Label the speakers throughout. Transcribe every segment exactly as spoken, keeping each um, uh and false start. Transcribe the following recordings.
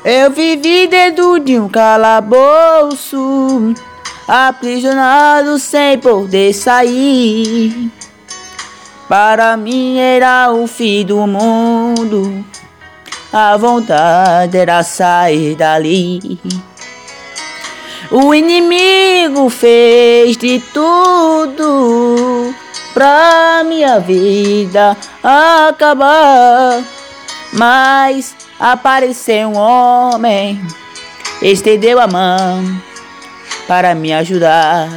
Speaker 1: Eu vivi dentro de um calabouço, aprisionado sem poder sair. Para mim era o fim do mundo, a vontade era sair dali. O inimigo fez de tudo pra minha vida acabar, mas apareceu um homem, estendeu a mão para me ajudar.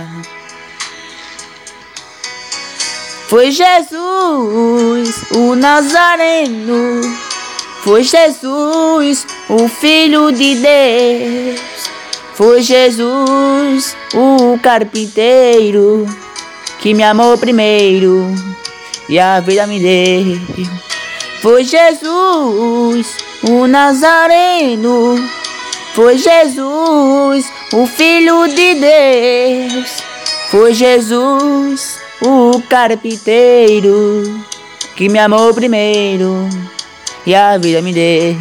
Speaker 1: Foi Jesus, o Nazareno, foi Jesus, o Filho de Deus, foi Jesus, o carpinteiro, que me amou primeiro e a vida me deu. Foi Jesus, o Nazareno, foi Jesus, o Filho de Deus, foi Jesus, o carpinteiro, que me amou primeiro e a vida me deu.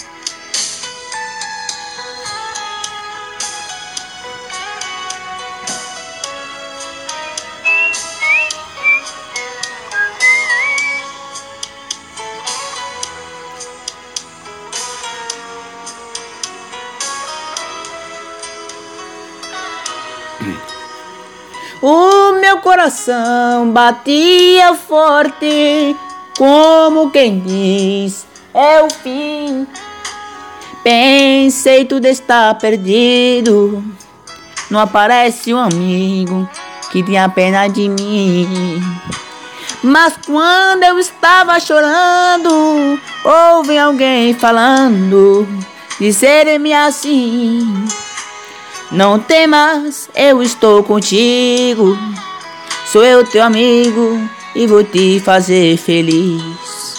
Speaker 1: O meu coração batia forte, como quem diz, é o fim. Pensei, tudo está perdido, não aparece um amigo que tenha pena de mim. Mas quando eu estava chorando, ouvi alguém falando, dizer-me assim: não temas, eu estou contigo, sou eu teu amigo e vou te fazer feliz.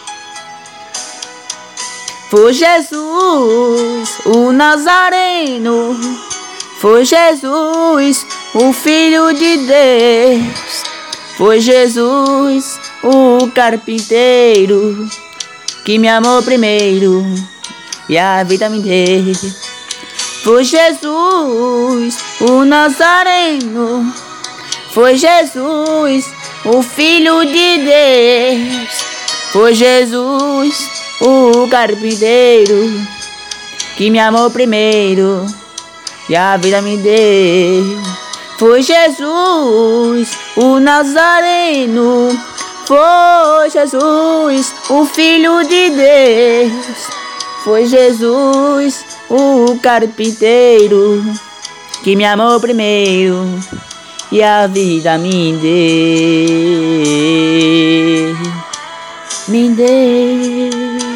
Speaker 1: Foi Jesus, o Nazareno, foi Jesus, o Filho de Deus, foi Jesus, o carpinteiro, que me amou primeiro e a vida me deu. Foi Jesus, o Nazareno, foi Jesus, o Filho de Deus, foi Jesus, o carpinteiro, que me amou primeiro e a vida me deu. Foi Jesus, o Nazareno, foi Jesus, o Filho de Deus, foi Jesus, o carpinteiro, que me amou primeiro e a vida me deu, me deu.